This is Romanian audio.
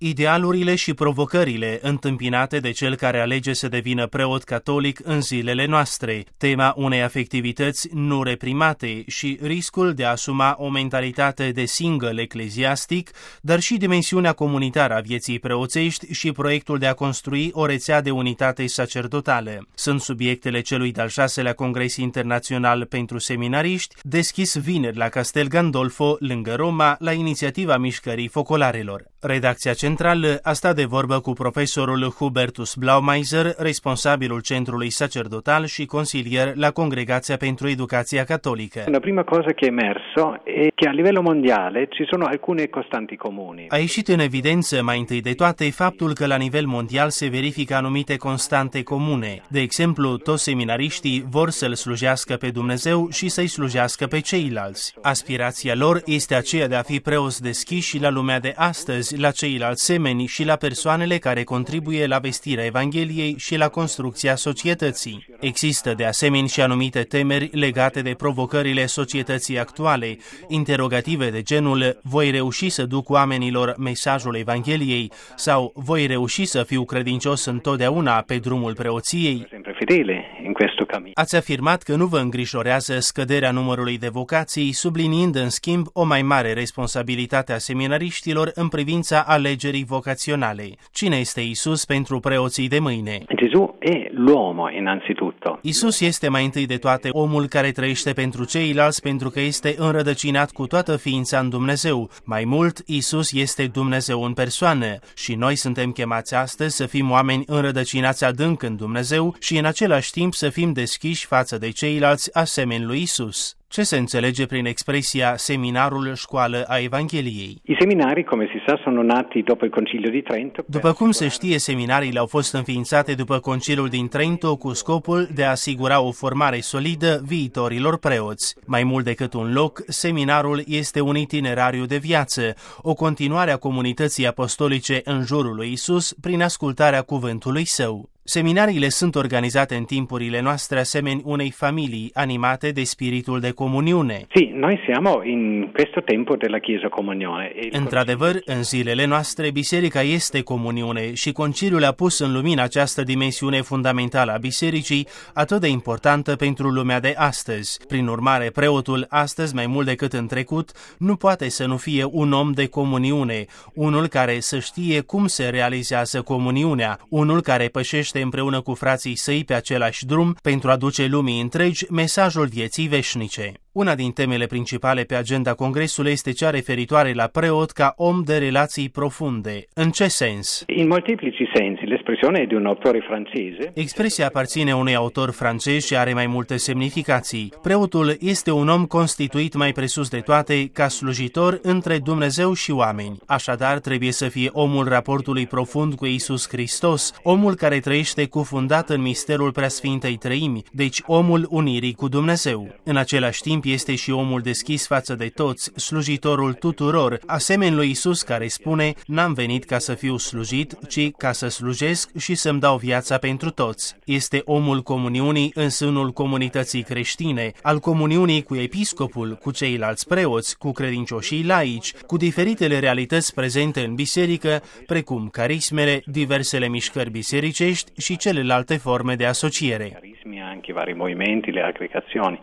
Idealurile și provocările întâmpinate de cel care alege să devină preot catolic în zilele noastre, tema unei afectivități nu reprimate și riscul de a asuma o mentalitate de single ecleziastic, dar și dimensiunea comunitară a vieții preoțești și proiectul de a construi o rețea de unitate sacerdotală. Sunt subiectele celui de-al 6-lea Congres Internațional pentru Seminariști, deschis vineri la Castel Gandolfo, lângă Roma, la inițiativa Mișcării Focolarelor. Redacția centrală a stat de vorbă cu profesorul Hubertus Blaumeiser, responsabilul Centrului Sacerdotal și consilier la Congregația pentru Educația Cattolică. La prima cosa che è emerso è che a livello mondiale ci sono alcune costanti comuni. A ieșit în evidență mai întâi de toate faptul că la nivel mondial se verifică anumite constante comune. De exemplu, toți seminariștii vor să-L slujească pe Dumnezeu și să-i slujească pe ceilalți. Aspirația lor este aceea de a fi preoți deschiși la lumea de astăzi, la ceilalți semeni și la persoanele care contribuie la vestirea Evangheliei și la construcția societății. Există de asemenea și anumite temeri legate de provocările societății actuale, interogative de genul voi reuși să duc oamenilor mesajul Evangheliei sau voi reuși să fiu credincios întotdeauna pe drumul preoției. Ați afirmat că nu vă îngrijorează scăderea numărului de vocații, subliniind în schimb o mai mare responsabilitate a seminariștilor în privința alegerii vocaționale. Cine este Isus pentru preoții de mâine? Gesù è l'uomo innanzitutto. Isus este mai întâi de toate omul care trăiește pentru ceilalți pentru că este înrădăcinat cu toată ființa în Dumnezeu. Mai mult, Isus este Dumnezeu în persoană și noi suntem chemați astăzi să fim oameni înrădăcinați adânc în Dumnezeu și în același timp să fim deschiși față de ceilalți asemeni lui Isus. Ce se înțelege prin expresia seminarul școală a Evangheliei? I seminari, come si sa, sono nati dopo il Concilio di Trento. După cum se știe, seminariile au fost înființate după Conciliul din Trento cu scopul de a asigura o formare solidă viitorilor preoți. Mai mult decât un loc, seminarul este un itinerariu de viață, o continuare a comunității apostolice în jurul lui Isus prin ascultarea cuvântului său. Seminariile sunt organizate în timpurile noastre asemeni unei familii animate de spiritul de comuniune. Sì, noi siamo in questo tempo della Chiesa Comunione. Într-adevăr, în zilele noastre, biserica este comuniune și conciliul a pus în lumină această dimensiune fundamentală a bisericii, atât de importantă pentru lumea de astăzi. Prin urmare, preotul astăzi, mai mult decât în trecut, nu poate să nu fie un om de comuniune, unul care să știe cum se realizează comuniunea, unul care pășește împreună cu frații săi pe același drum pentru a duce lumii întregi mesajul vieții veșnice. Una din temele principale pe agenda Congresului este cea referitoare la preot ca om de relații profunde. În ce sens? In molteplici sensi, l'espressione è di un autore francese. Expresia aparține unui autor francez și are mai multe semnificații. Preotul este un om constituit mai presus de toate ca slujitor între Dumnezeu și oameni. Așadar, trebuie să fie omul raportului profund cu Iisus Hristos, omul care trăiește cufundat în misterul Preasfintei Treimi, deci omul unirii cu Dumnezeu. În același timp, este și omul deschis față de toți, slujitorul tuturor, asemeni lui Isus care spune, n-am venit ca să fiu slujit, ci ca să slujesc și să-mi dau viața pentru toți. Este omul comuniunii în sânul comunității creștine, al comuniunii cu episcopul, cu ceilalți preoți, cu credincioșii laici, cu diferitele realități prezente în biserică, precum carismele, diversele mișcări bisericești și celelalte forme de asociere. Anche vari movimenti, le aggregazioni.